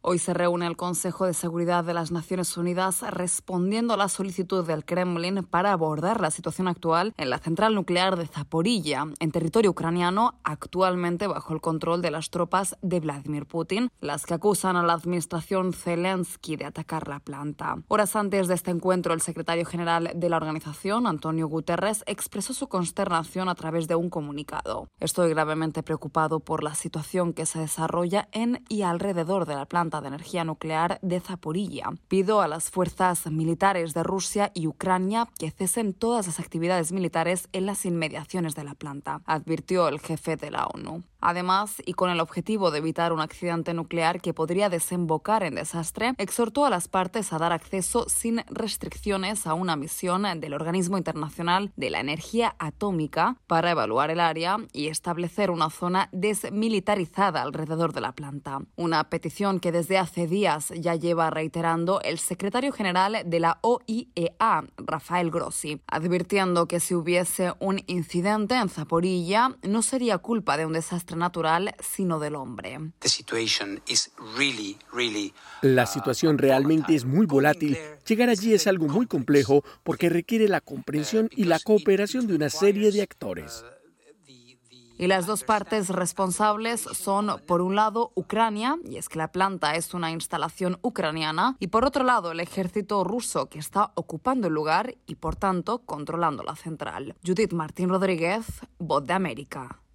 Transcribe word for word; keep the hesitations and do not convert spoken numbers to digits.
Hoy se reúne el Consejo de Seguridad de las Naciones Unidas respondiendo a la solicitud del Kremlin para abordar la situación actual en la central nuclear de Zaporilla, en territorio ucraniano, actualmente bajo el control de las tropas de Vladimir Putin, las que acusan a la administración Zelensky de atacar la planta. Horas antes de este encuentro, el secretario general de la organización, Antonio Guterres, expresó su consternación a través de un comunicado. Estoy gravemente preocupado por la situación que se desarrolla en y alrededor de la planta de energía nuclear de Zaporilla. Pido a las fuerzas militares de Rusia y Ucrania que cesen todas las actividades militares en las inmediaciones de la planta, advirtió el jefe de la ONU. Además, y con el objetivo de evitar un accidente nuclear que podría desembocar en desastre, exhortó a las partes a dar acceso sin restricciones a una misión del Organismo Internacional de la Energía Atómica para evaluar el área y establecer una zona desmilitarizada alrededor de la planta. Una petición que desde hace días ya lleva reiterando el secretario general de la O I E A, Rafael Grossi, advirtiendo que si hubiese un incidente en Zaporilla no sería culpa de un desastre natural, sino del hombre. La situación realmente es muy volátil. Llegar allí es algo muy complejo porque requiere la comprensión y la cooperación de una serie de actores. Y las dos partes responsables son, por un lado, Ucrania, y es que la planta es una instalación ucraniana, y por otro lado, el ejército ruso, que está ocupando el lugar y, por tanto, controlando la central. Judith Martín Rodríguez, Voz de América.